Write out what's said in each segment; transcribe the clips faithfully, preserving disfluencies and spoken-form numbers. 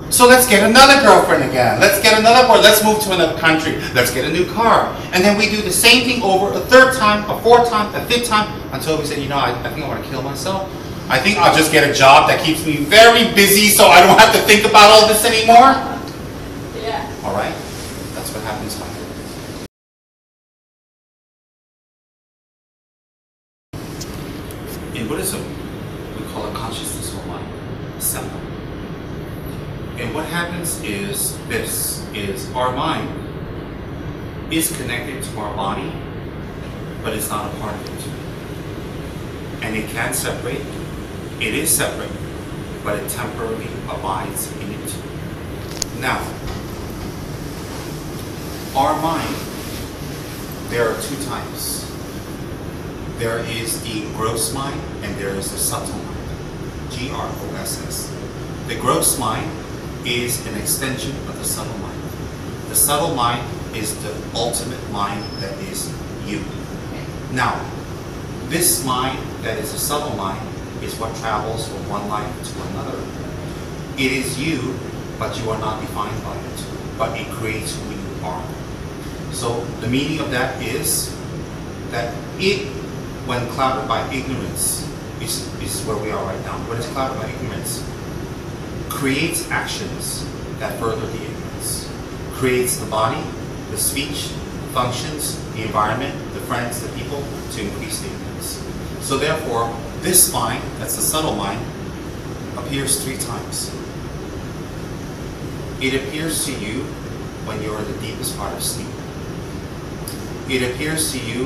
So let's get another girlfriend again. Let's get another boy. Let's move to another country. Let's get a new car. And then we do the same thing over a third time, a fourth time, a fifth time, until we say, you know, I, I think I want to kill myself. I think I'll just get a job that keeps me very busy so I don't have to think about all this anymore. Yeah. All right? That's what happens. In Buddhism, we call it consciousness or mind, Samma. And what happens is this, is our mind is connected to our body, but it's not a part of it. And it can separate, it is separate, but it temporarily abides in it. Now, our mind, there are two types. There is the gross mind and there is the subtle mind, G R O S S. The gross mind is an extension of the subtle mind. The subtle mind is the ultimate mind that is you. Now, this mind that is a subtle mind is what travels from one life to another. It is you, but you are not defined by it, but it creates who you are. So the meaning of that is that it, when clouded by ignorance, is, is where we are right now. When it's clouded by ignorance, creates actions that further the ignorance. Creates the body, the speech, functions, the environment, the friends, the people, to increase the ignorance. So therefore, this mind, that's the subtle mind, appears three times. It appears to you when you're in the deepest part of sleep. It appears to you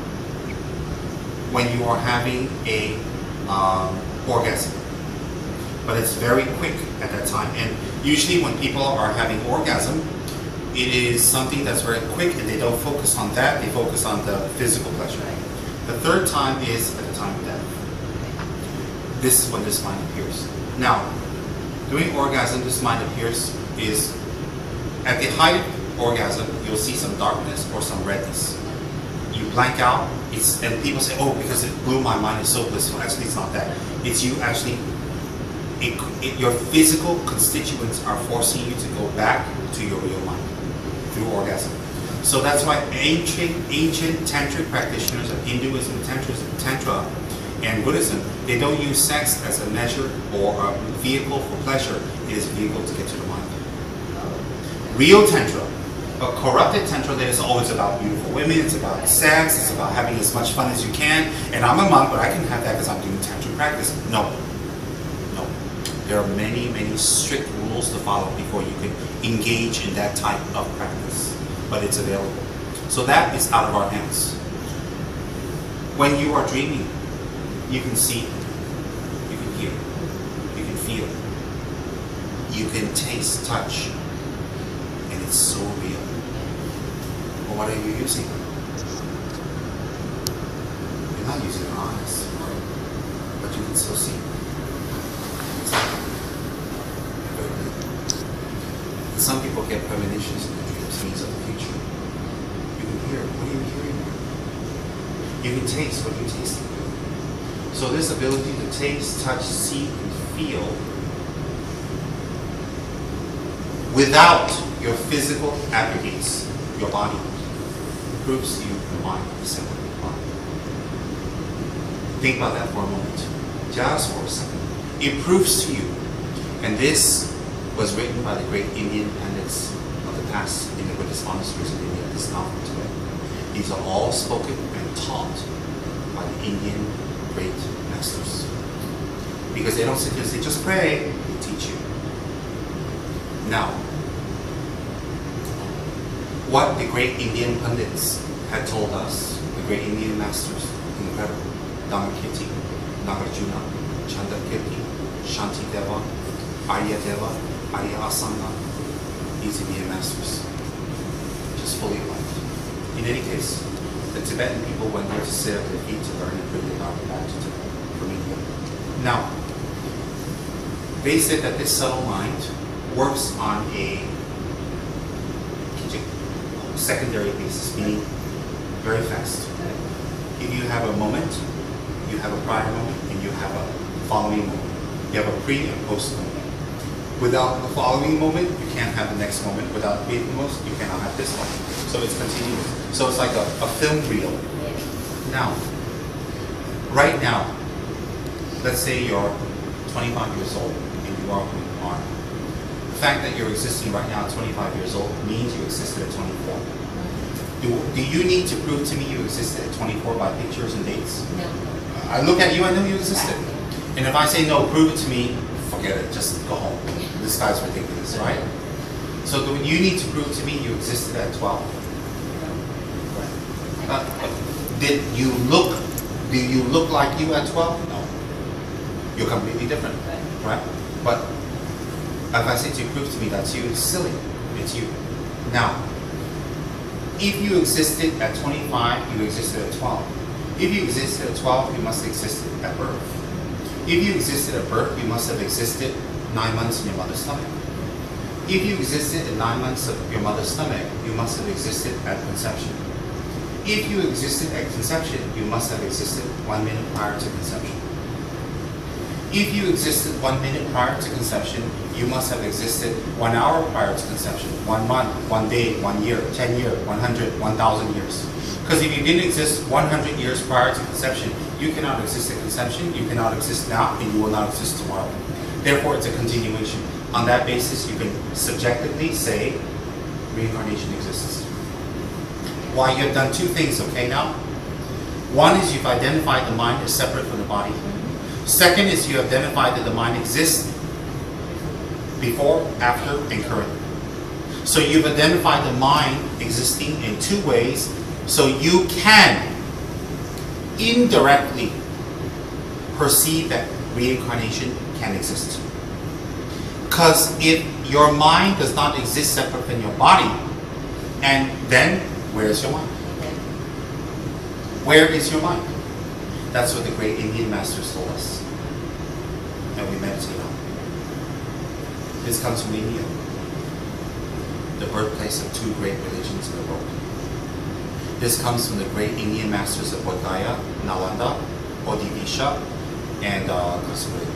when you are having a um, orgasm. But it's very quick at that time. And usually when people are having orgasm, it is something that's very quick and they don't focus on that, they focus on the physical pleasure. The third time is at the time of death. This is when this mind appears. Now, during orgasm, this mind appears is, at the height of orgasm, you'll see some darkness or some redness. You blank out, it's, and people say, oh, because it blew my mind, it's so blissful. Actually, it's not that. It's you actually, it, it, your physical constituents are forcing you to go back to your real mind through orgasm. So that's why ancient, ancient tantric practitioners of Hinduism, Tantrism, Tantra, and Buddhism, they don't use sex as a measure or a vehicle for pleasure. It is a vehicle to get to the mind. Real Tantra, a corrupted Tantra that is always about beautiful women, it's about sex, it's about having as much fun as you can, and I'm a monk, but I can have that because I'm doing Tantric practice. No. No. There are many, many strict rules to follow before you can engage in that type of practice, but it's available. So that is out of our hands. When you are dreaming, you can see, you can hear, you can feel, you can taste, touch, and it's so real. Well, what are you using? You're not using your eyes, but you can still see. And some people get premonitions in their dreams, things of the future. You can hear, what are you hearing? You can taste, what are you tasting? So this ability to taste, touch, see, and feel without your physical aggregates, your body, proves to you the mind is separate mind. Think about that for a moment, just for a second. It proves to you, and this was written by the great Indian pundits of the past in the Buddhist monasteries in India, this novel today. These are all spoken and taught by the Indian great masters. Because they don't sit there and say, just pray, they teach you. Now, what the great Indian pundits had told us, the great Indian masters, incredible, Dhammakirti, Nagarjuna, Chandrakirti, Shantideva, Aryadeva, Arya Asanga, these Indian masters, just fully alive. In any case, the Tibetan people went there to sit at their feet to learn and bring the Dharma back to Tibet from India. Now, they said that this subtle mind works on a secondary basis, meaning very fast. If you have a moment, you have a prior moment, and you have a following moment. You have a pre and post moment. Without the following moment, you can't have the next moment. Without the previous moment, you cannot have this one. So it's continuous. So it's like a, a film reel. Now, right now, let's say you're twenty-five years old and you are who you are. The fact that you're existing right now at twenty-five years old means you existed at twenty-four. Do, do you need to prove to me you existed at twenty-four by pictures and dates? No. I look at you, I know you existed. And if I say no, prove it to me, forget it, just go home. This guy's ridiculous, right? So do you need to prove to me you existed at twelve? Uh, did you look, do you look like you at twelve? No. You're completely different, right? But if I say to you, prove to me that's you, it's silly. It's you. Now, if you existed at twenty-five, you existed at twelve. If you existed at twelve, you must have existed at birth. If you existed at birth, you must have existed nine months in your mother's stomach. If you existed at nine months of your mother's stomach, you must have existed at conception. If you existed at conception, you must have existed one minute prior to conception. If you existed one minute prior to conception, you must have existed one hour prior to conception, one month, one day, one year, ten years, one hundred, one thousand years. Because if you didn't exist one hundred years prior to conception, you cannot exist at conception, you cannot exist now, and you will not exist tomorrow. Therefore, it's a continuation. On that basis, you can subjectively say reincarnation exists. Why? You have done two things, okay, now? One is you've identified the mind as separate from the body. Second is you identified that the mind exists before, after, and current. So you've identified the mind existing in two ways, so you can indirectly perceive that reincarnation can exist. Because if your mind does not exist separate from your body, and then where is your mind? Where is your mind? That's what the great Indian masters told us. And we meditate on. This comes from India, the birthplace of two great religions in the world. This comes from the great Indian masters of Bodh Gaya, Nalanda, Bodhivisha, and uh, Kasuri.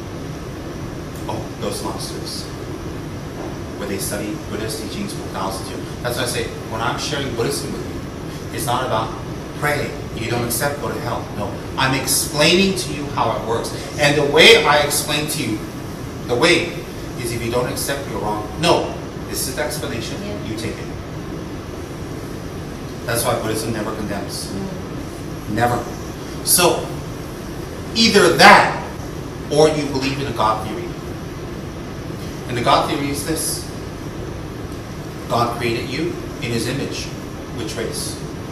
Oh, those monsters. Where they study Buddhist teachings for thousands of years. That's why I say, when I'm sharing Buddhism with you, it's not about pray, you don't accept, go to hell. No, I'm explaining to you how it works. And the way I explain to you, the way is if you don't accept, you're wrong. No, this is the explanation, yeah. You take it. That's why Buddhism never condemns. Mm. Never. So, either that, or you believe in a God theory. And the God theory is this. God created you in His image. Which race?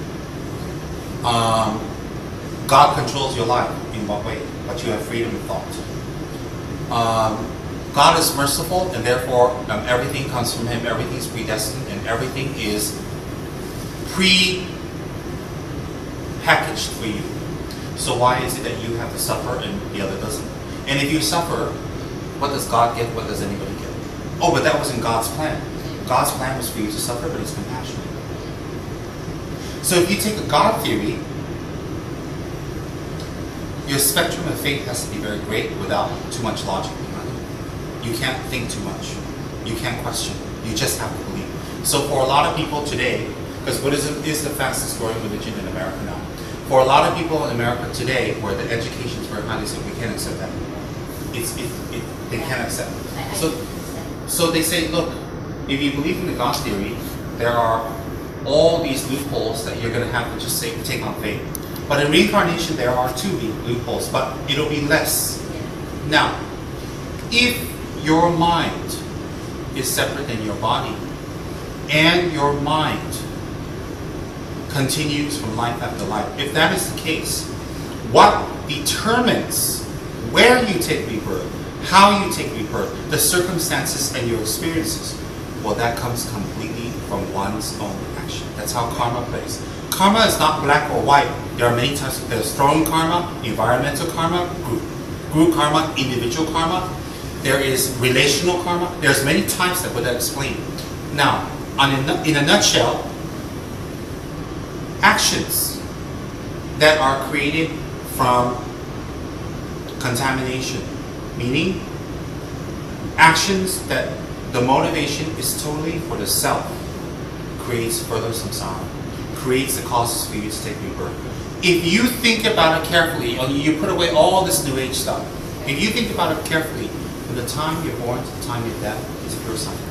Um, God controls your life. In what way? But you have freedom of thought. Um, God is merciful, and therefore um, everything comes from Him. Everything is predestined, and everything is pre-packaged for you. So why is it that you have to suffer and the other doesn't? And if you suffer, what does God get? What does anybody get? Oh, but that wasn't God's plan. God's plan was for you to suffer, but He's compassionate. So if you take a God theory, your spectrum of faith has to be very great without too much logic behind it. You can't think too much. You can't question. You just have to believe. So for a lot of people today, because Buddhism is the fastest growing religion in America now, for a lot of people in America today, where the education is very highly said, we can't accept that anymore. It's, it, it, they can't accept it. So, so they say, look, if you believe in the God theory, there are all these loopholes that you're going to have to just say, take on faith. But in reincarnation, there are two loopholes, but it'll be less. Now, if your mind is separate than your body, and your mind continues from life after life, if that is the case, what determines where you take rebirth, how you take rebirth, the circumstances and your experiences, well, that comes completely from one's own action. That's how karma plays. Karma is not black or white. There are many types. There's throne karma, environmental karma, group, group karma, individual karma. There is relational karma. There's many types that Buddha explained. Now, on a, in a nutshell, actions that are created from contamination, meaning actions that the motivation is totally for the self creates further samsara, creates the causes for you to take rebirth. If you think about it carefully, and you put away all this New Age stuff, if you think about it carefully, from the time you're born to the time you're dead, it's pure suffering.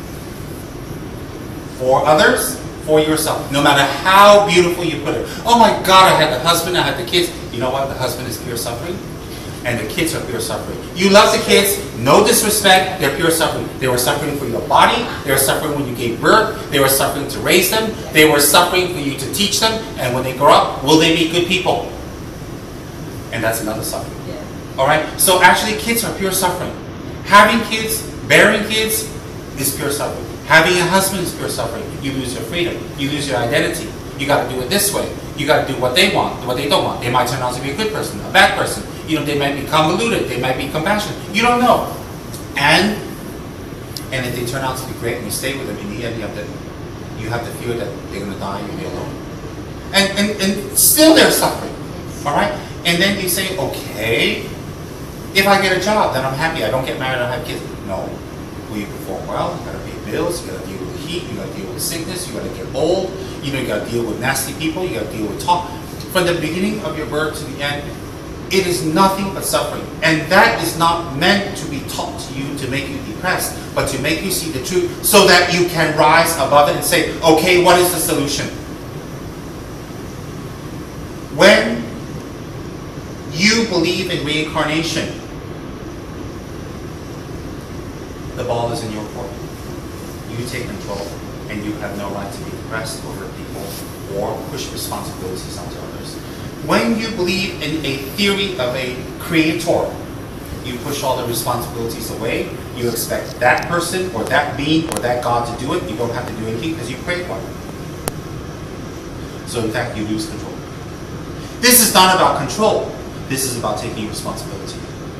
For others, for yourself. No matter how beautiful you put it. Oh my God, I had the husband, I had the kids. You know what? The husband is pure suffering, and the kids are pure suffering. You love the kids, no disrespect, they're pure suffering. They were suffering for your body, they were suffering when you gave birth, they were suffering to raise them, they were suffering for you to teach them, and when they grow up, will they be good people? And that's another suffering. Yeah. Alright? So actually kids are pure suffering. Having kids, bearing kids, is pure suffering. Having a husband is pure suffering. You lose your freedom. You lose your identity. You got to do it this way. You got to do what they want, what they don't want. They might turn out to be a good person, a bad person. You know, they might be convoluted. They might be compassionate. You don't know. And and if they turn out to be great and you stay with them, in the end, you have to you have the fear that they're going to die and you'll be alone. And and and still they're suffering. All right. And then you say, okay, if I get a job, then I'm happy. I don't get married. I don't have kids. No. Will you perform well? You got to pay bills. You got to deal with the heat. You got to deal with sickness. You got to get old. You know, you got to deal with nasty people. You got to deal with talk. From the beginning of your birth to the end, it is nothing but suffering. And that is not meant to be taught to you to make you depressed, but to make you see the truth so that you can rise above it and say, okay, what is the solution? When you believe in reincarnation, the ball is in your court. You take control, and you have no right to be depressed over people or push responsibilities onto others. When you believe in a theory of a creator, you push all the responsibilities away. You expect that person or that being or that God to do it. You don't have to do anything because you create one. So in fact, you lose control. This is not about control. This is about taking responsibility.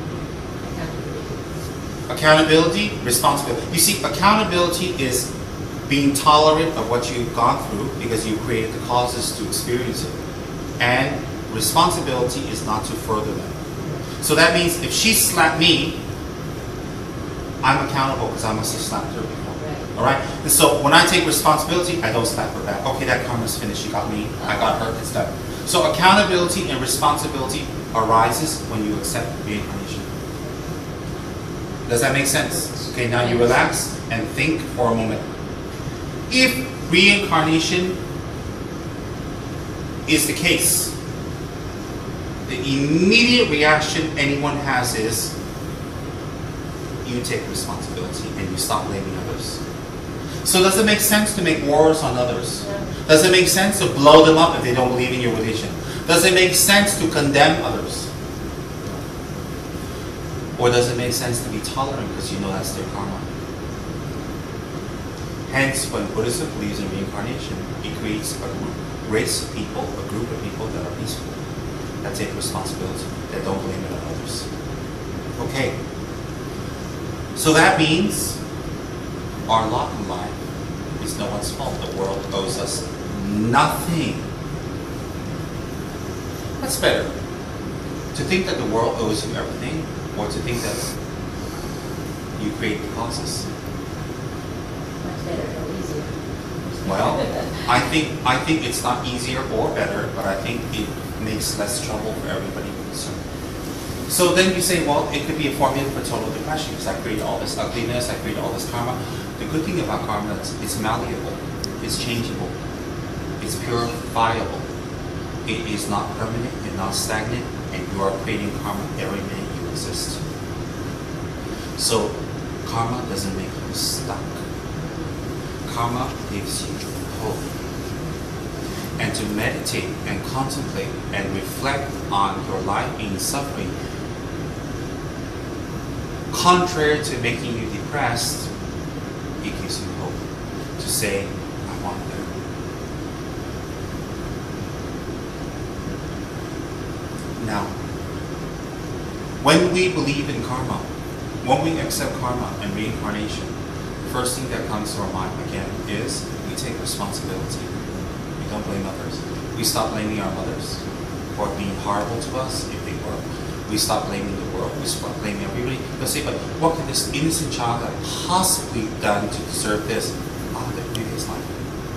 Accountability, responsibility. You see, accountability is being tolerant of what you've gone through because you created the causes to experience it. And responsibility is not to further them. So that means if she slapped me, I'm accountable because I must have slapped her before. Alright? And so when I take responsibility, I don't slap her back. Okay, that karma's finished. She got me. I got her. It's done. So accountability and responsibility arises when you accept reincarnation. Does that make sense? Okay, now you relax and think for a moment. If reincarnation is the case, the immediate reaction anyone has is you take responsibility and you stop blaming others. So does it make sense to make wars on others? Does it make sense to blow them up if they don't believe in your religion? Does it make sense to condemn others? Or does it make sense to be tolerant because you know that's their karma? Hence, when Buddhism believes in reincarnation, it creates a group, race of people, a group of people that are peaceful, that take responsibility, that don't blame it on others. Okay. So that means our lot in life is no one's fault. The world owes us nothing. That's better. To think that the world owes you everything, or to think that you create the causes. Much better or easier. Well, I think I think it's not easier or better, but I think it makes less trouble for everybody concerned. So then you say, well, it could be a formula for total depression because I created all this ugliness, I created all this karma. The good thing about karma is it's malleable, it's changeable, it's purifiable. It is not permanent, it's not stagnant, and you are creating karma every minute you exist. So karma doesn't make you stuck. Karma gives you hope. And to meditate and contemplate and reflect on your life being suffering, contrary to making you depressed, it gives you hope to say, I want better. Now, when we believe in karma, when we accept karma and reincarnation, the first thing that comes to our mind again is we take responsibility. We don't blame others. We stop blaming our mothers for being horrible to us if they were. We stop blaming the world. We stop blaming everybody. They'll say, but what could this innocent child have possibly done to deserve this? Ah, the previous life.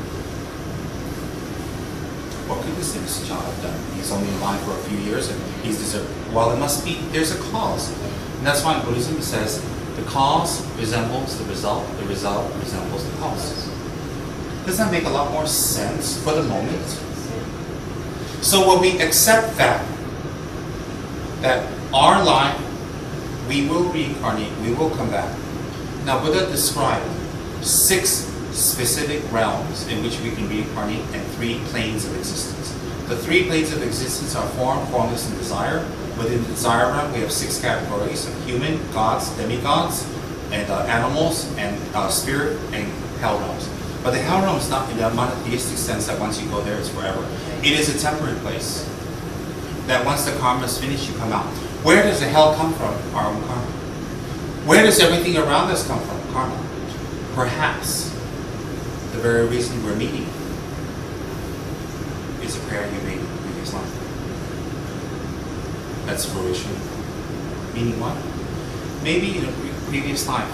What could this innocent child have done? He's only alive for a few years and he's deserved. Well, it must be, there's a cause. And that's why in Buddhism it says, the cause resembles the result, the result resembles the cause. Doesn't that make a lot more sense for the moment? So when we accept that, that our life, we will reincarnate, we will come back. Now Buddha described six specific realms in which we can reincarnate and three planes of existence. The three planes of existence are form, formless, and desire. Within the desire realm, we have six categories of human, gods, demigods, and uh, animals, and uh, spirit, and hell realms. But the hell realm is not in the monotheistic sense that once you go there, it's forever. It is a temporary place. That once the karma is finished, you come out. Where does the hell come from? Our own karma. Where does everything around us come from? Karma. Perhaps the very reason we're meeting is a prayer you made in the previous life. That's fruition. Meaning what? Maybe in a pre previous life,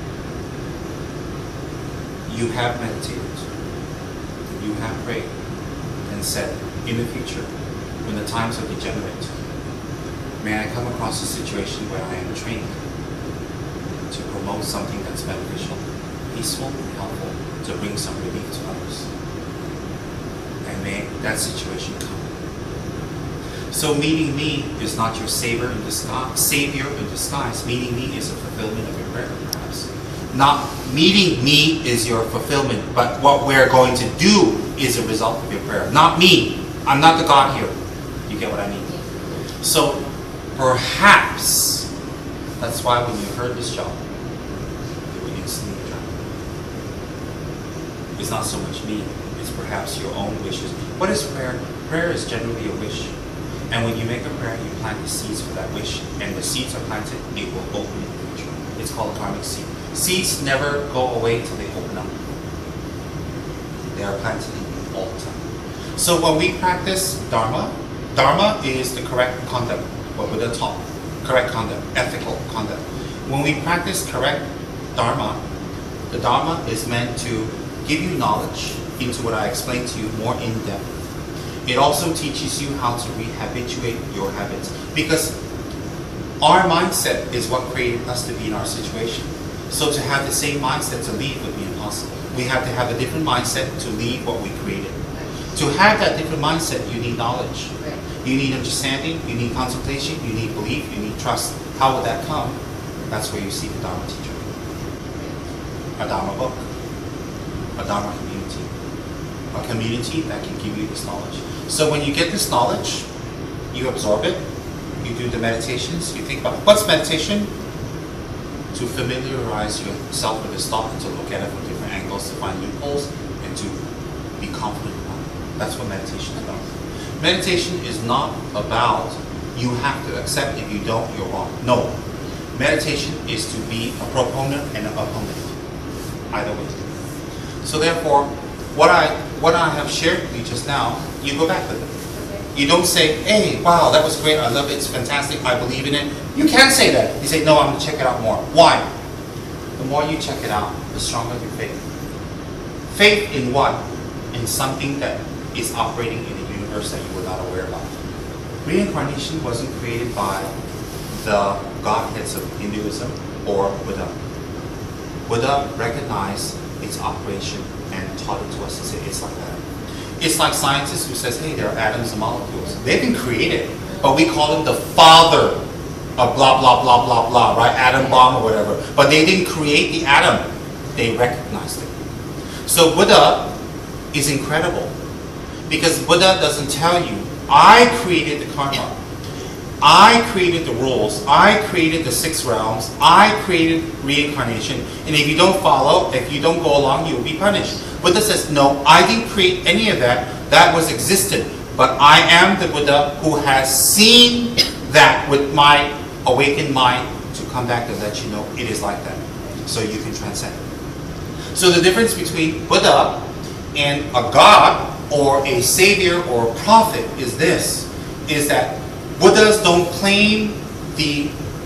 you have meditated, you have prayed, and said, in the future, when the times are degenerate, may I come across a situation where I am trained to promote something that's beneficial, peaceful, and helpful, to bring some relief to others. And may that situation come. So meeting me is not your savior in disguise, savior in disguise. Meeting me is a fulfillment of your prayer, perhaps. Not meeting me is your fulfillment, but what we're going to do is a result of your prayer. Not me. I'm not the God here. You get what I mean? So perhaps that's why when you heard this job, you were instantly attracted. It's not so much me, it's perhaps your own wishes. What is prayer? Prayer is generally a wish. And when you make a prayer, you plant the seeds for that wish, and the seeds are planted, it will open in the future. It's called a karmic seed. Seeds never go away until they open up. They are planted in you all the time. So when we practice Dharma, Dharma is the correct conduct, what Buddha taught. Correct conduct, ethical conduct. When we practice correct Dharma, the Dharma is meant to give you knowledge into what I explained to you more in depth. It also teaches you how to rehabituate your habits, because our mindset is what created us to be in our situation. So to have the same mindset to leave would be impossible. We have to have a different mindset to leave what we created. To have that different mindset, you need knowledge. You need understanding, you need contemplation, you need belief, you need trust. How would that come? That's where you see the Dharma teacher. A Dharma book. A Dharma community. A community that can give you this knowledge. So when you get this knowledge, you absorb it, you do the meditations, you think about, what's meditation? To familiarize yourself with this thought and to look at it from different angles, to find loopholes, and to be confident about it. That's what meditation is about. Meditation is not about you have to accept, if you don't, you're wrong. No. Meditation is to be a proponent and an opponent. Either way. So therefore, what I what I have shared with you just now, you go back with it. You don't say, hey, wow, that was great, I love it, it's fantastic, I believe in it. You can't say that. You say, no, I'm going to check it out more. Why? The more you check it out, the stronger your faith. Faith in what? In something that is operating in a universe that you were not aware of. Reincarnation wasn't created by the Godheads of Hinduism or Buddha. Buddha recognized its operation and taught it to us and said, it's like that. It's like scientists who says, hey, there are atoms and molecules. They've been created, but we call them the father of blah, blah, blah, blah, blah, right? Atom bomb or whatever. But they didn't create the atom. They recognized it. So Buddha is incredible, because Buddha doesn't tell you, I created the karma. I created the rules. I created the six realms. I created reincarnation. And if you don't follow, if you don't go along, you will be punished. Buddha says, no, I didn't create any of that. That was existent. But I am the Buddha who has seen that with my awakened mind to come back and let you know it is like that. So you can transcend. So the difference between Buddha and a God or a savior or a prophet is this, is that Buddhas don't claim the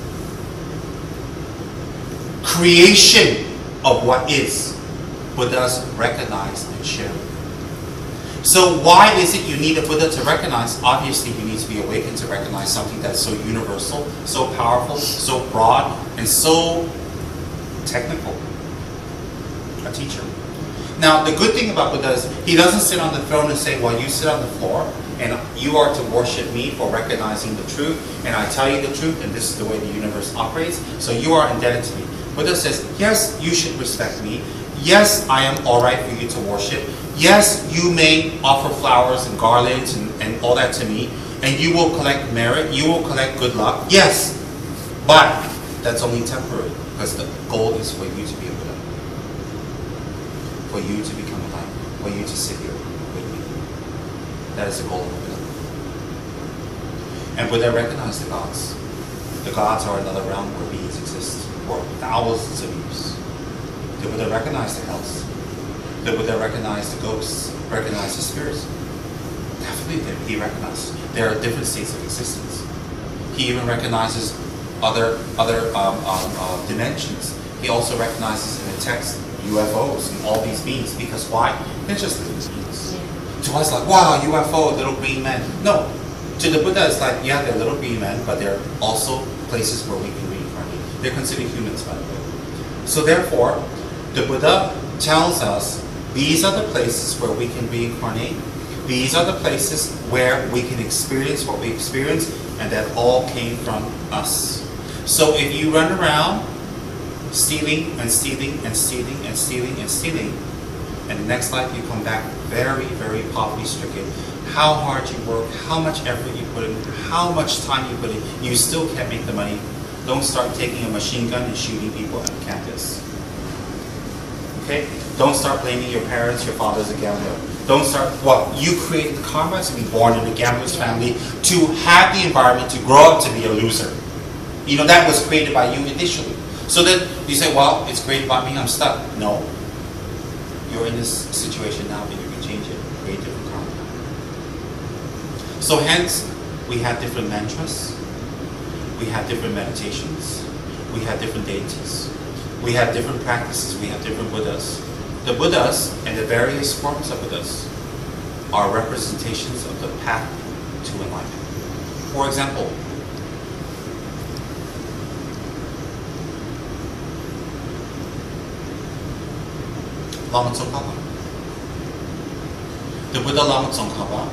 creation of what is, Buddhas recognize and share. So why is it you need a Buddha to recognize? Obviously you need to be awakened to recognize something that's so universal, so powerful, so broad, and so technical. A teacher. Now the good thing about Buddha is he doesn't sit on the throne and say, well, you sit on the floor and you are to worship me for recognizing the truth, and I tell you the truth, and this is the way the universe operates, so you are indebted to me. Buddha says, yes, you should respect me. Yes, I am alright for you to worship. Yes, you may offer flowers and garlands and, and all that to me, and you will collect merit, you will collect good luck. Yes, but that's only temporary, because the goal is for you to be a Buddha. For you to become a light. For you to sit here with me. That is the goal of a Buddha. And Buddha recognized the gods. The gods are another realm where beings exist for thousands of years. The Buddha recognized the hells. The Buddha recognized the ghosts, recognized the spirits. Definitely he recognized. There are different states of existence. He even recognizes other other um, um, uh, dimensions. He also recognizes in the text U F Os and all these beings. Because why? They're just little beings. To us, like, wow, U F O, little green men. No. To the Buddha, it's like, yeah, they're little green men, but they're also places where we can reincarnate. They're considered humans, by the way. So therefore, the Buddha tells us these are the places where we can reincarnate. These are the places where we can experience what we experience, and that all came from us. So if you run around stealing and stealing and stealing and stealing and stealing, and the next life you come back very, very poverty-stricken, how hard you work, how much effort you put in, how much time you put in, you still can't make the money. Don't start taking a machine gun and shooting people on campus. Okay? Don't start blaming your parents, your father's a gambler. Don't start, well, you created the karma to be born in a gambler's family, to have the environment to grow up to be a loser. You know, that was created by you initially. So then you say, well, it's created by me, I'm stuck. No. You're in this situation now, but you can change it, create different karma. So hence, we have different mantras, we have different meditations, we have different deities, we have different practices, we have different Buddhas. The Buddhas and the various forms of Buddhas are representations of the path to enlightenment. For example, Lama Tsongkhapa. The Buddha Lama Tsongkhapa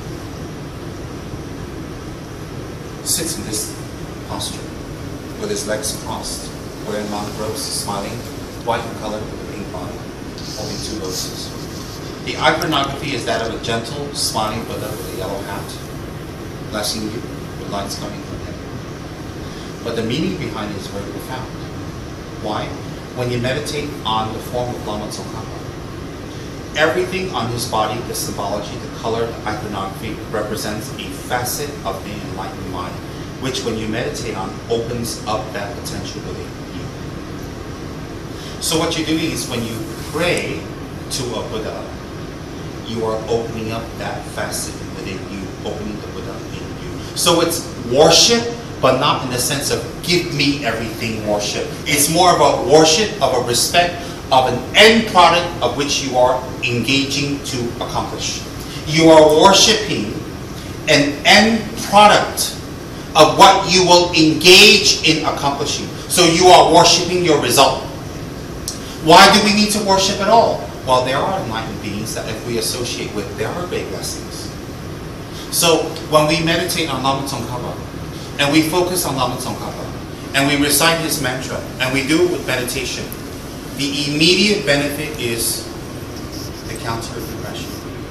sits in this posture with his legs crossed, wearing mountain robes, smiling, white in color with a pink body, holding two lotuses. The iconography is that of a gentle, smiling Buddha with a yellow hat, blessing you with lights coming from him. But the meaning behind it is very profound. Why? When you meditate on the form of Lama Tsongkhapa, everything on his body, the symbology, the color, the iconography, represents a facet of the enlightened mind, which when you meditate on, opens up that potential within you. So what you're doing is when you pray to a Buddha, you are opening up that facet within you, opening the Buddha in you. So it's worship, but not in the sense of give me everything worship. It's more of a worship, of a respect, of an end product of which you are engaging to accomplish. You are worshiping an end product of what you will engage in accomplishing. So you are worshiping your result. Why do we need to worship at all? Well, there are enlightened beings that if we associate with, there are great blessings. So when we meditate on Lama Tsongkhapa, and we focus on Lama Tsongkhapa, and we recite his mantra, and we do it with meditation, the immediate benefit is the counter of depression.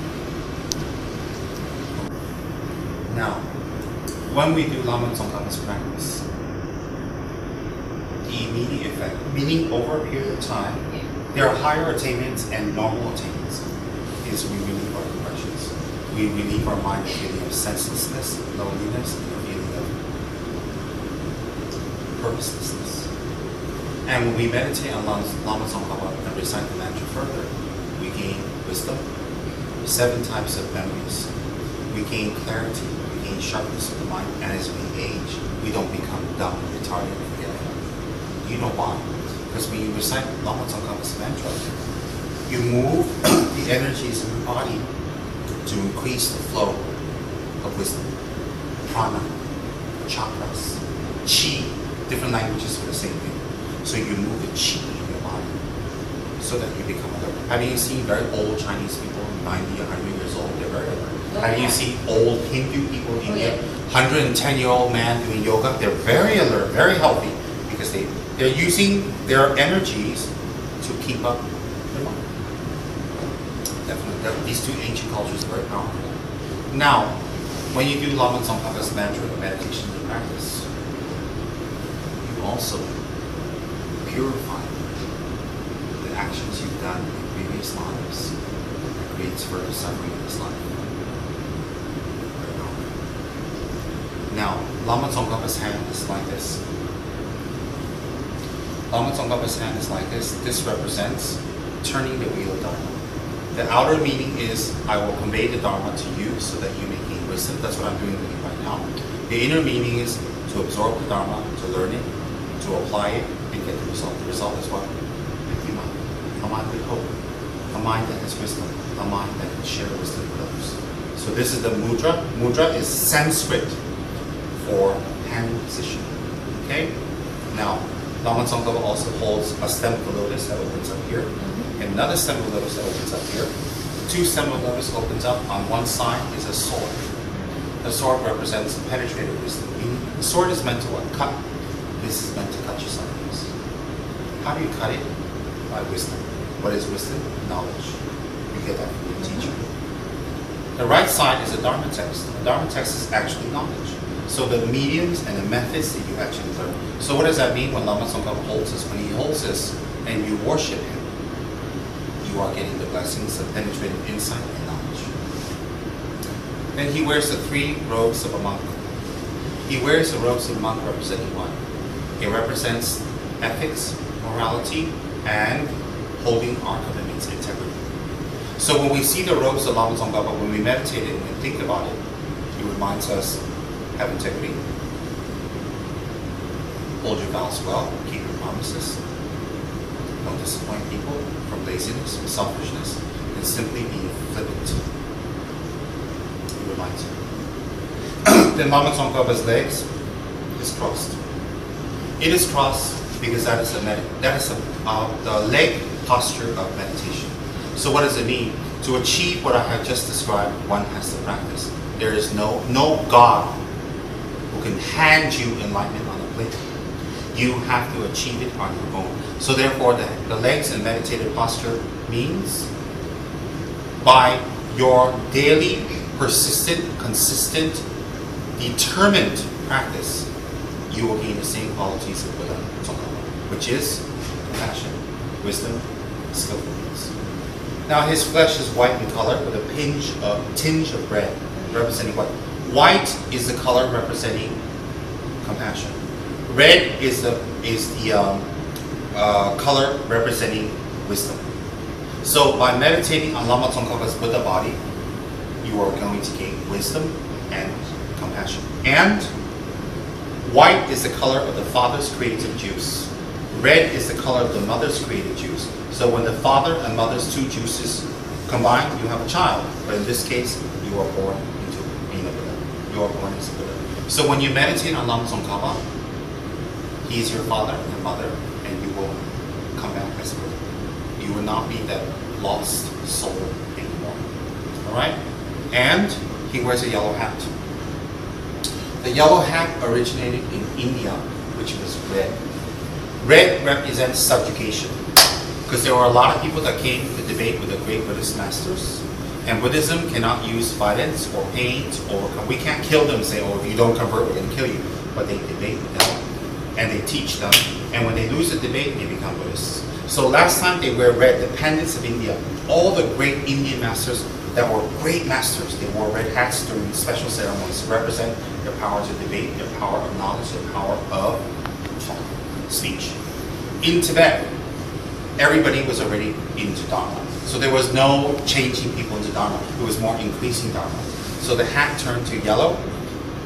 Now, when we do Lama Tsongkhapa's practice, the immediate effect, meaning over a period of time, there are higher attainments and normal attainments, is we relieve our depressions. We relieve our mind of feeling of senselessness, loneliness, and a feeling of purposelessness. And when we meditate on Lama Tsongkhapa and recite the mantra further, we gain wisdom, seven types of memories. We gain clarity, we gain sharpness of the mind, and as we age, we don't become dumb, retarded, and forget it. You know why? Because when you recite Lama Tsongkhapa's mantra, you move the energies in your body to increase the flow of wisdom, prana, chakras, chi, different languages for the same thing. So you move the chi in your body so that you become alert. Have you seen very old Chinese people, ninety, one hundred years old, they're very alert? Oh, Have you yeah. seen old Hindu people in Oh, India, yeah. one hundred ten year old man doing yoga? They're very alert, very healthy because they, they're using their energies to keep up their mind. Definitely, that- these two ancient cultures are very powerful. Now, when you do Lama Tsongkhapa's mantra, the meditation you practice, you also purify the actions you've done in previous lives that creates further suffering in this life. Very powerful. Now, Lama Tsongkhapa's hand is like this. Lama Tsongkhapa's hand is like this. This represents turning the wheel of Dharma. The outer meaning is, I will convey the Dharma to you so that you may gain wisdom. That's what I'm doing with you right now. The inner meaning is to absorb the Dharma, to learn it, to apply it, and get the result. The result is what? A mind. A mind with hope. A mind that has wisdom. A mind that can share wisdom with others. So this is the mudra. Mudra is Sanskrit for hand position. Okay? Now, Lama Tsongkhapa also holds a stem of the lotus that opens up here, and another stem of the lotus that opens up here. The two stem of the lotus opens up. On one side is a sword. The sword represents penetrative wisdom. Meaning, the sword is meant to what? Cut. This is meant to cut your suffering. How do you cut it? By wisdom. What is wisdom? Knowledge. You get that from your teacher. The right side is a Dharma text. The Dharma text is actually knowledge. So the mediums and the methods that you actually learn. So what does that mean when Lama Tsongkhapa holds this? When he holds this and you worship him, you are getting the blessings of penetrating insight and knowledge. Then he wears the three robes of a monk. He wears the robes of a monk representing what? It represents ethics, morality, and holding our commitments, integrity. So when we see the robes of Lama Tsongkhapa, when we meditate it and we think about it, it reminds us, have integrity, hold your vows well, keep your promises, don't disappoint people from laziness or selfishness, and simply be flippant. It reminds you. Then Lama Tsongkhapa's legs is crossed. It is crossed because that is a med- that is a, uh, the leg posture of meditation. So what does it mean? To achieve what I have just described, one has to practice. There is no no God who can hand you enlightenment on a plate. You have to achieve it on your own. So therefore, the, the legs and meditative posture means by your daily, persistent, consistent, determined practice, you will gain the same qualities of Buddha, which is compassion, wisdom, skillfulness. Now his flesh is white in color with a pinch of tinge of red, representing what? White is the color representing compassion. Red is the is the um, uh, color representing wisdom. So by meditating on Lama Tsongkhapa's Buddha body, you are going to gain wisdom and compassion. And white is the color of the father's creative juice. Red is the color of the mother's creative juice. So when the father and mother's two juices combine, you have a child. But in this case, you are born into being a Buddha. You are born as a Buddha. So when you meditate on Lama Tsongkhapa, he is your father and mother, and you will come back as a Buddha. You will not be that lost soul anymore. Alright? And he wears a yellow hat. The yellow hat originated in India, which was red. Red represents subjugation. Because there were a lot of people that came to debate with the great Buddhist masters. And Buddhism cannot use violence or pain to overcome. We can't kill them and say, oh, if you don't convert, we're going to kill you. But they debate with them. And they teach them. And when they lose the debate, they become Buddhists. So last time they wear red, the pandits of India, all the great Indian masters that were great masters, they wore red hats during special ceremonies to represent their power to debate, their power of knowledge, their power of speech. In Tibet, everybody was already into Dharma. So there was no changing people into Dharma. It was more increasing Dharma. So the hat turned to yellow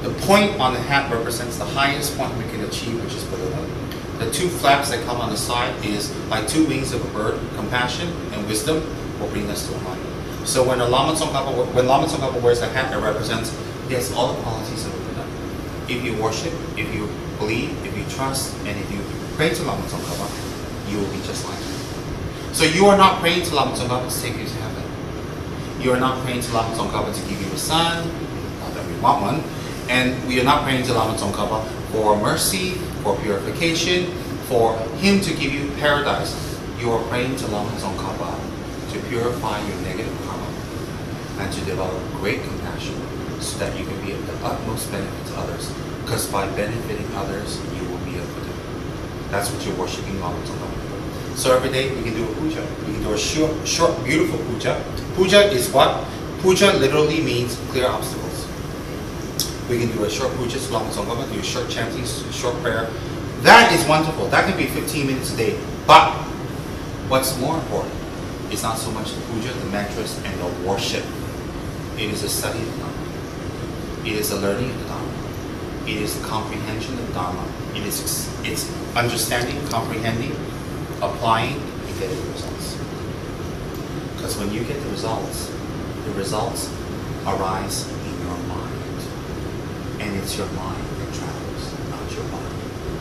The point on the hat represents the highest point we can achieve, which is Buddha. The two flaps that come on the side is like two wings of a bird. Compassion and wisdom will bring us to enlightenment. So when a Lama Tsongkhapa, when Lama Tsongkhapa wears the hat, it represents, yes, all the qualities of a Buddha. If you worship, if you believe, if you trust, and if you pray to Lama Tsongkhapa, you will be just like him. So you are not praying to Lama Tsongkhapa to take you to heaven. You are not praying to Lama Tsongkhapa to give you a son, not that we want one. And we are not praying to Lama Tsongkhapa for mercy, for purification, for him to give you paradise. You are praying to Lama Tsongkhapa to purify your negative karma and to develop great compassion so that you can be of the utmost benefit to others. Because by benefiting others, you will be a Buddha. That's what you're worshiping Lama Tsongkhapa for. So every day we can do a puja. We can do a short, short beautiful puja. Puja is what? Puja literally means clear obstacles. We can do a short puja to Lama Tsongkhapa, do a short chanting, short prayer. That is wonderful. That can be fifteen minutes a day. But what's more important is not so much the puja, the mantras, and the worship. It is a study of the Dharma. It is a learning of the Dharma. It is the comprehension of the Dharma. It is it's understanding, comprehending, applying, and getting the results. Because when you get the results, the results arise in your mind. And it's your mind that travels, not your body.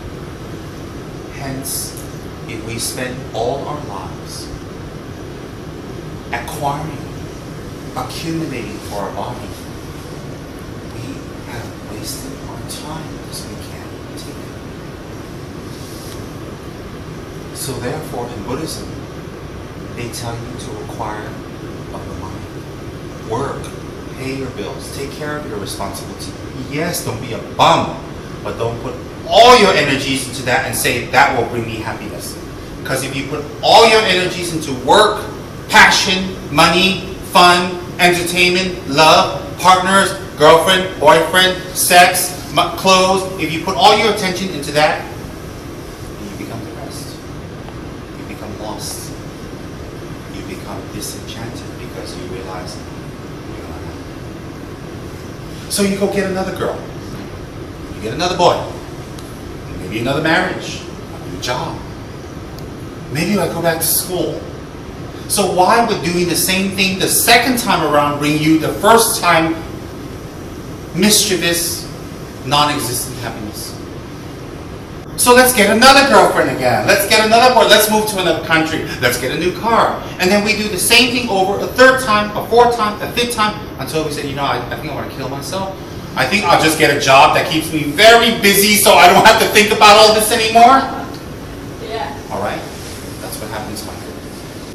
Hence, if we spend all our lives acquiring, accumulating for our body, we have wasted our time because we can't take it. So therefore, in Buddhism, they tell you to acquire of the mind. Work. Pay your bills. Take care of your responsibility. Yes, don't be a bum, but don't put all your energies into that and say that will bring me happiness. Because if you put all your energies into work, passion, money, fun, entertainment, love, partners, girlfriend, boyfriend, sex, clothes, if you put all your attention into that, you become depressed. You become lost. You become disenchanted because you realize. So you go get another girl, you get another boy, maybe another marriage, a new job. Maybe I go back to school. So why would doing the same thing the second time around bring you the first time mischievous, non-existent happiness? So let's get another girlfriend again. Let's get another boy. Let's move to another country. Let's get a new car. And then we do the same thing over a third time, a fourth time, a fifth time, until we say, you know, I, I think I want to kill myself. I think I'll just get a job that keeps me very busy so I don't have to think about all this anymore. Yeah. All right? That's what happens, my friend.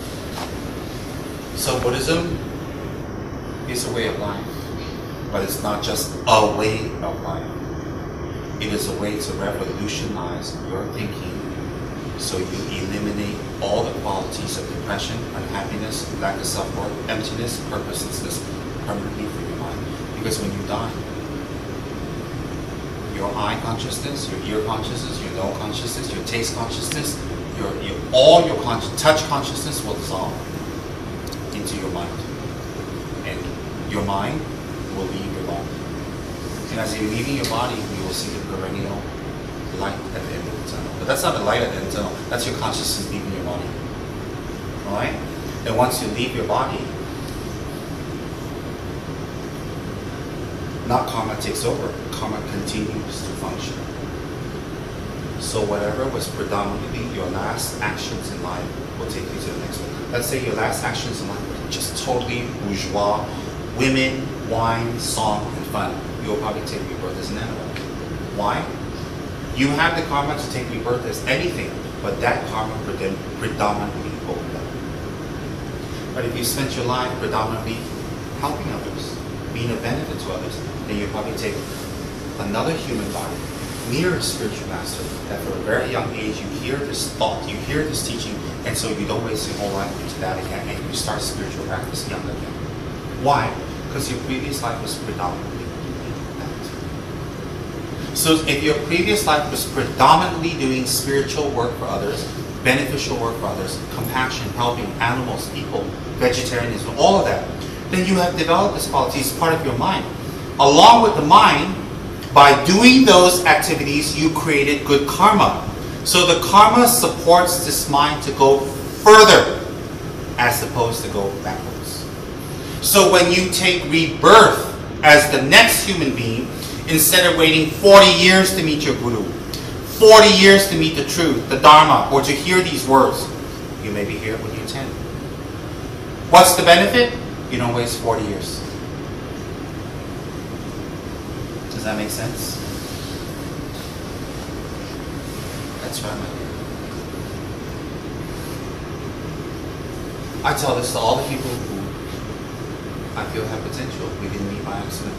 So Buddhism is a way of life. But it's not just a way of life. It is a way to revolutionize your thinking so you eliminate all the qualities of depression, unhappiness, lack of self-worth, emptiness, purposelessness permanently from your mind. Because when you die, your eye consciousness, your ear consciousness, your nose consciousness, your taste consciousness, your, your all your con touch consciousness will dissolve into your mind. And your mind will leave your body. And as you're leaving your body, you will see the perennial light at the end of the tunnel. But that's not the light at the end of the tunnel. That's your consciousness leaving your body. Alright? And once you leave your body, not karma takes over. Karma continues to function. So whatever was predominantly your last actions in life will take you to the next one. Let's say your last actions in life were just totally bourgeois, women, wine, song, and fun. You'll probably take rebirth as an animal. Why? You have the karma to take rebirth as anything, but that karma predominantly opened up. But if you spent your life predominantly helping others, being a benefit to others, then you probably take another human body near a spiritual master that from a very young age you hear this thought, you hear this teaching, and so you don't waste your whole life into that again, and you start spiritual practice young again. Why? Because your previous life was predominantly that. So if your previous life was predominantly doing spiritual work for others, beneficial work for others, compassion, helping animals, people, vegetarianism, all of that, then you have developed this quality as part of your mind. Along with the mind, By doing those activities, you created good karma. So the karma supports this mind to go further as opposed to go backwards. So when you take rebirth as the next human being, instead of waiting forty years to meet your guru, forty years to meet the truth, the dharma, or to hear these words, you may be here when you're ten. What's the benefit? You don't waste forty years. Does that make sense? That's right, my dear. I tell this to all the people who I feel have potential. We didn't meet by accident.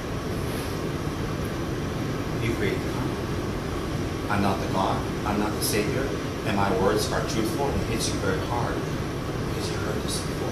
You create the karma. I'm not the God. I'm not the Savior. And my words are truthful and it hits you very hard because you heard this before.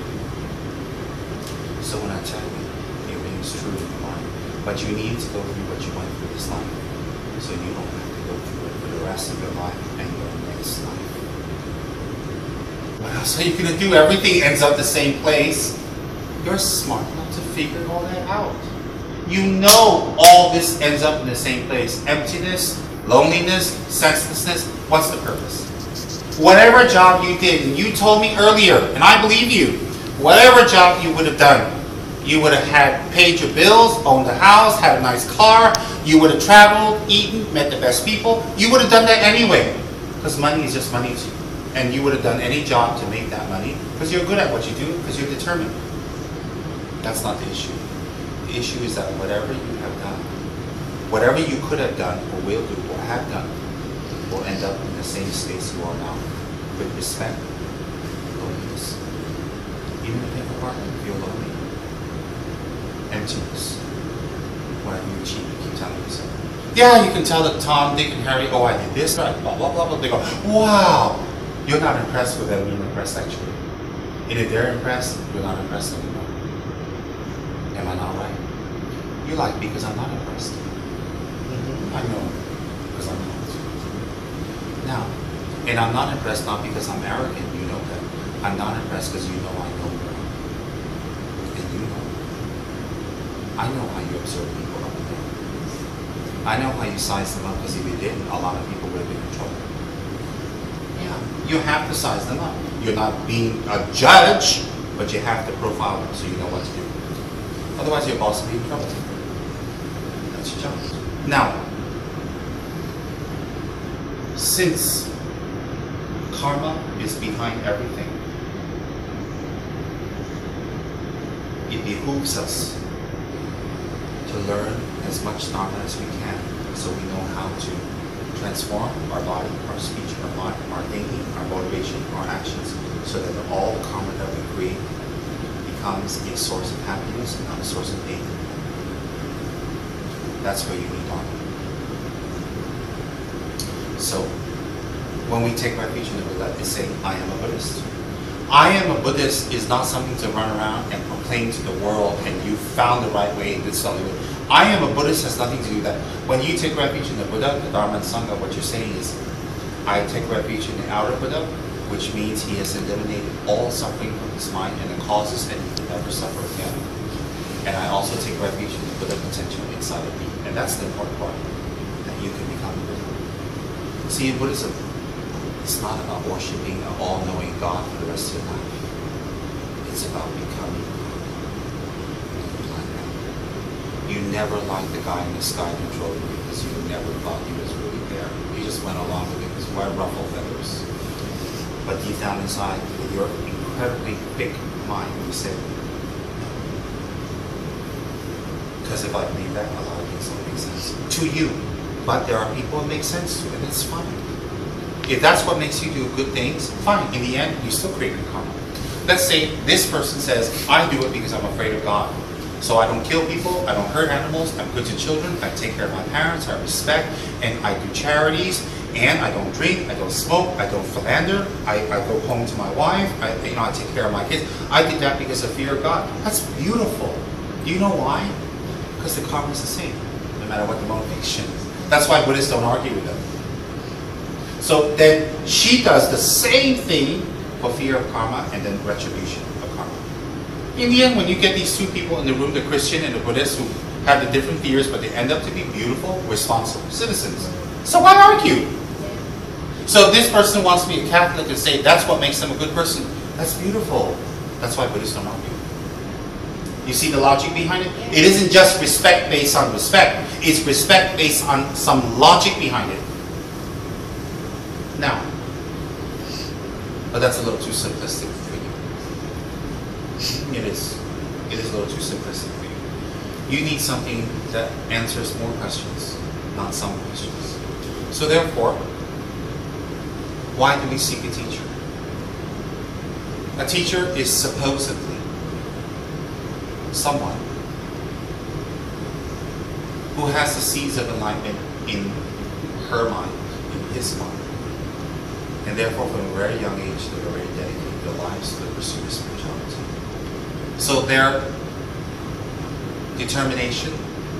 So when I tell you, it rings true in your mind. But you need to go through what you went through this life. So you don't have to go through it for the rest of your life and your next life. What else are you going to do? Everything ends up the same place. You're smart enough to figure all that out. You know all this ends up in the same place. Emptiness, loneliness, senselessness. What's the purpose? Whatever job you did, and you told me earlier, and I believe you, whatever job you would have done, you would have had paid your bills, owned a house, had a nice car, you would have traveled, eaten, met the best people. You would have done that anyway, because money is just money to you. And you would have done any job to make that money, because you're good at what you do, because you're determined. That's not the issue. The issue is that whatever you have done, whatever you could have done, or will do, or have done, will end up in the same space you are now, with respect, loneliness. Even if you have a partner, you feel lonely. Emptiness. Whatever you achieve, you keep telling yourself. Yeah, you can tell that Tom, Dick, and Harry, oh, I did this, right, blah, blah, blah, blah. They go, wow. You're not impressed with them being impressed, actually. And if they're impressed, you're not impressed anymore. Am I not right? You like me because I'm not impressed. Mm-hmm. I know, because I'm not. Now, and I'm not impressed not because I'm arrogant, you know that. I'm not impressed because you know I know more. And you know. I know how you observe people up there. I know how you size them up, because if you didn't, a lot of people would have been in trouble. Yeah, you have to size them up. You're not being a judge, but you have to profile them so you know what to do. Otherwise, your boss will be in trouble. That's your job. Now, since karma is behind everything, it behooves us to learn as much dharma as we can, so we know how to transform our body, our speech, our mind, our thinking, our motivation, our actions, so that all the karma that we create becomes a source of happiness and not a source of pain. That's where you need dharma. So, when we take refuge in the Buddha, it's saying, I am a Buddhist. I am a Buddhist is not something to run around and proclaim to the world and you found the right way, this is all you do. I am a Buddhist has nothing to do with that. When you take refuge in the Buddha, the Dharma and Sangha, what you're saying is, I take refuge in the outer Buddha, which means he has eliminated all suffering from his mind and the causes, and he will never suffer again. And I also take refuge in the Buddha potential inside of me. And that's the important part, that you can become a Buddha. See, in Buddhism, it's not about worshiping an all-knowing God for the rest of your life. It's about becoming God. You never liked the guy in the sky controlling you because you never thought he was really there. You just went along with it because why ruffle feathers? But deep down inside, with your incredibly big mind, you said, because if I believe that, a lot of things don't make sense to you. But there are people it makes sense to, and it's fine. If that's what makes you do good things, fine. In the end, you still create good karma. Let's say this person says, I do it because I'm afraid of God. So I don't kill people, I don't hurt animals, I'm good to children, I take care of my parents, I respect, and I do charities, and I don't drink, I don't smoke, I don't philander, I, I go home to my wife, I, you know, I take care of my kids. I did that because of fear of God. That's beautiful. Do you know why? Because the karma is the same, no matter what the motivation is. That's why Buddhists don't argue with them. So then she does the same thing for fear of karma and then retribution of karma. In the end, when you get these two people in the room, the Christian and the Buddhist, who have the different fears, but they end up to be beautiful, responsible citizens. So why argue? So if this person wants to be a Catholic and say that's what makes them a good person, that's beautiful. That's why Buddhists don't argue. You see the logic behind it? It isn't just respect based on respect. It's respect based on some logic behind it. Now, but that's a little too simplistic for you. It is. It is a little too simplistic for you. You need something that answers more questions, not some questions. So therefore, why do we seek a teacher? A teacher is supposedly someone who has the seeds of enlightenment in her mind, in his mind. And therefore, from a very young age, they're already dedicated their lives to the pursuit of spirituality. So their determination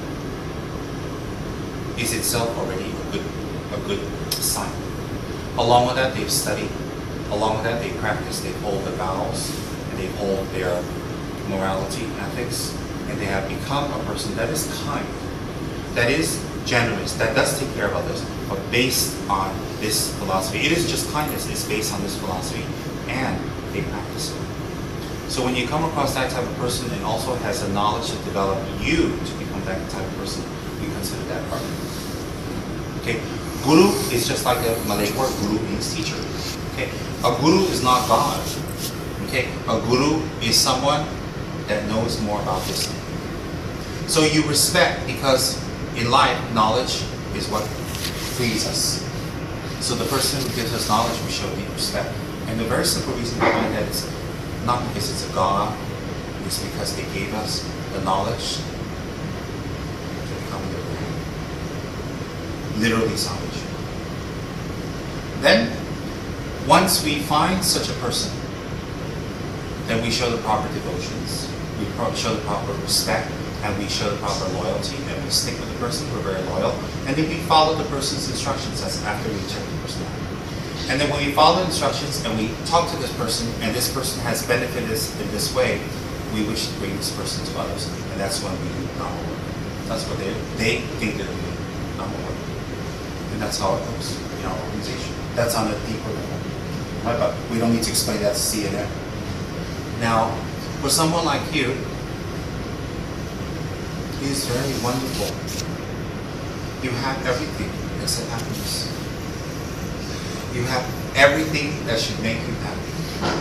is itself already a good, a good sign. Along with that, they've studied. Along with that, they practice. They hold the vows, and they hold their morality, ethics, and they have become a person that is kind, that is generous, that does take care of others, but based on this philosophy. It is just kindness. It's based on this philosophy, and they practice it. So when you come across that type of person and also has the knowledge to develop you to become that type of person, you consider that partner. Okay, guru is just like a Malay word. Guru means teacher. Okay, a guru is not God. Okay, a guru is someone that knows more about this thing. So you respect, because in life, knowledge is what frees us. So the person who gives us knowledge, we show deep respect. And the very simple reason behind that is not because it's a God, it's because they gave us the knowledge to become liberated. Literally salvation. Then, once we find such a person, then we show the proper devotions, we pro- show the proper respect, and we show the proper loyalty, and we stick with the person, we're very loyal, and then we follow the person's instructions. That's after we check the person out. And then when we follow the instructions and we talk to this person, and this person has benefited us in this way, we wish to bring this person to others, and that's when we do Dharma work. That's what they they think they're doing Dharma work, and that's how it goes in our organization. That's on a deeper level, right? But we don't need to explain that to C N N. Now, for someone like you, it is very wonderful. You have everything except happiness. You have everything that should make you happy.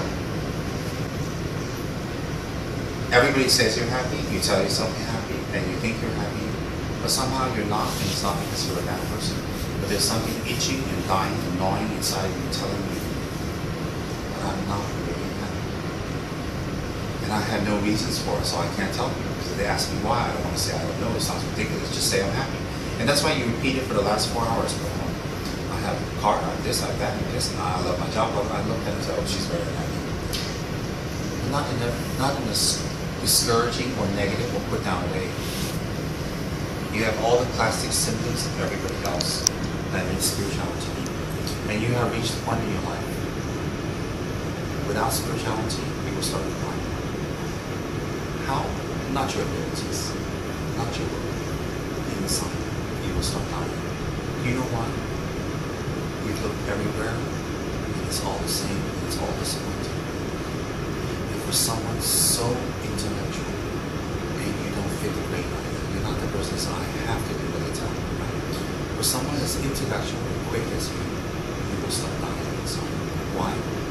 Everybody says you're happy, you tell yourself you're happy, and you think you're happy, but somehow you're not, and it's not because you're a bad person. But there's something itching and dying and gnawing inside you telling you that I'm not really happy. And I have no reasons for it, so I can't tell you. Because they ask me why, I don't want to say I don't know, it sounds ridiculous, just say I'm happy. And that's why you repeat it for the last four hours. I have a car, I have this, I have that, and this, and I love my job. I look at it and say, oh, she's very happy. Not in a, not in a discouraging or negative or put down way. You have all the classic symptoms of everybody else that needs spirituality. And you have reached the point in your life. Without spirituality, you will start declining. How? Not your abilities, not your work. Inside, you will start dying. You know why? You look everywhere, and it's all the same, and it's all disappointing. If for someone so intellectual, and you don't fit the grade either, you're not the person that I have to do what they tell me, right? For someone as intellectual and quick as you, you will start dying inside. Why?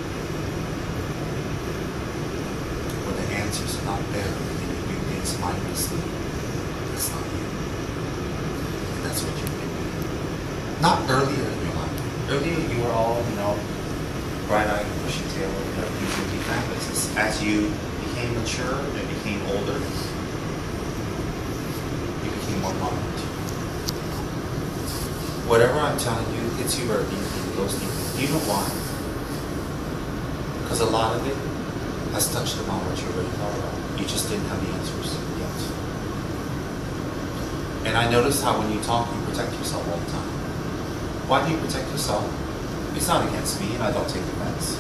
When the answers are not there, and you do things mindlessly, that's not you. And that's what you're doing. Not earlier in your life. Earlier you were all, you know, bright-eyed, bushy-tailed, you know, using deep emphasis. As you became mature and became older, you became more moderate. Whatever I'm telling you hits you very deeply, it goes deeply. Do you know why? Because a lot of it has touched upon what you already thought about. You just didn't have the answers yet. And I noticed how when you talk, you protect yourself all the time. Why do you protect yourself? It's not against me, and I don't take offense.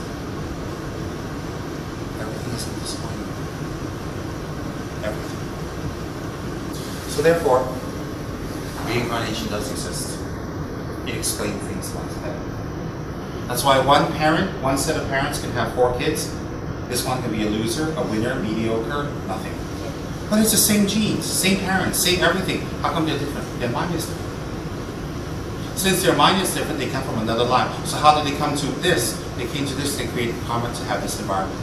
Everything is disappointing. Everything. So So therefore, reincarnation does exist. It explains things much better. That's why one parent, one set of parents can have four kids. This one can be a loser, a winner, mediocre, nothing. But it's the same genes, same parents, same everything. How come they're different? Their mind is different. Since their mind is different, they come from another line. So how did they come to this? They came to this, they created karma to have this environment.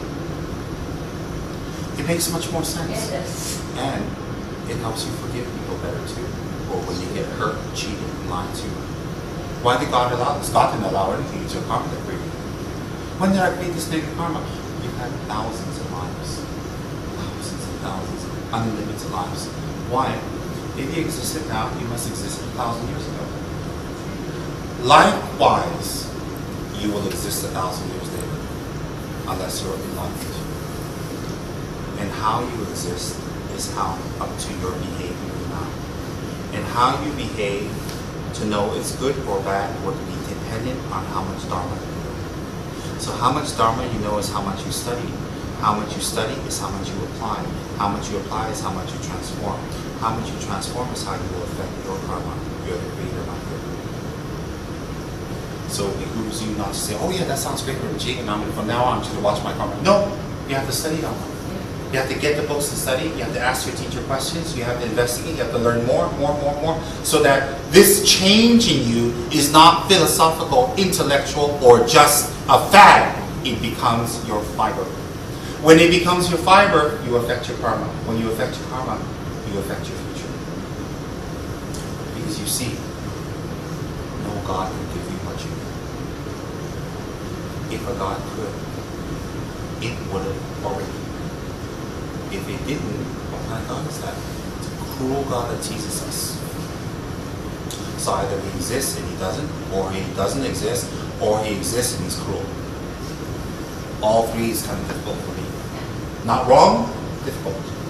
It makes much more sense. Yes. And it helps you forgive people better too. Or when you get hurt, cheated, and lied to. Why did God allow this? God didn't allow anything. It's your karma that created it. When did I create this negative karma? You've had thousands of lives. Thousands and thousands. Unlimited lives. Why? If you existed now, you must exist a thousand years ago. Likewise, you will exist a thousand years later, unless you're enlightened. And how you exist is how up to your behavior now. And how you behave to know it's good or bad would be dependent on how much Dharma you know. So how much Dharma you know is how much you study. How much you study is how much you apply. How much you apply is how much you transform. How much you transform is how you will affect your karma. You're the creator, not the creator. So it behooves you not to say, oh yeah, that sounds great, Rinpoche, and I'm, from now on I'm just going to watch my karma. No, you have to study Dharma. You have to get the books to study. You have to ask your teacher questions. You have to investigate. You have to learn more, more, more, more. So that this change in you is not philosophical, intellectual, or just a fad. It becomes your fiber. When it becomes your fiber, you affect your karma. When you affect your karma, you affect your future. Because you see, no God can give you what you need. If a God could, it would have already. If it didn't, what kind of God is that? It's a cruel God that teases us. So either he exists and he doesn't, or he doesn't exist, or he exists and he's cruel. All three is kind of difficult for me. Not wrong, difficult.